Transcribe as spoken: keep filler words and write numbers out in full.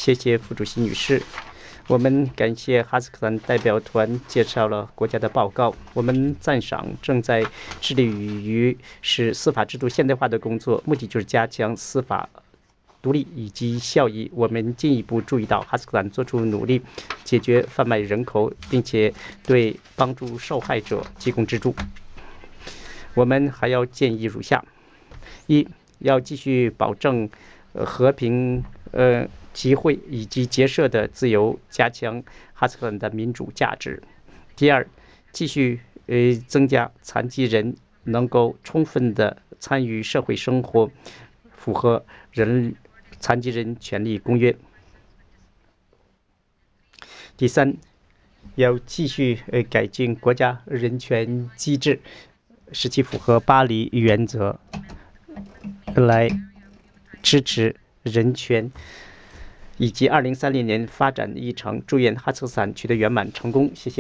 谢谢副主席女士。我们感谢哈萨克斯坦代表团介绍了国家的报告。我们赞赏正在致力于使司法制度现代化的工作，目的就是加强司法独立以及效益。我们进一步注意到哈萨克斯坦做出努力解决贩卖人口，并且对帮助受害者提供资助。我们还要建议如下：一，要继续保证呃和平呃集会以及结社的自由，加强哈萨克斯坦的民主价值。第二，继续呃增加残疾人能够充分的参与社会生活，符合人残疾人权利公约。第三，要继续呃改进国家人权机制，使其符合巴黎原则，来支持人权以及二零三零年发展议程。祝愿哈萨克斯坦取得圆满成功。谢谢。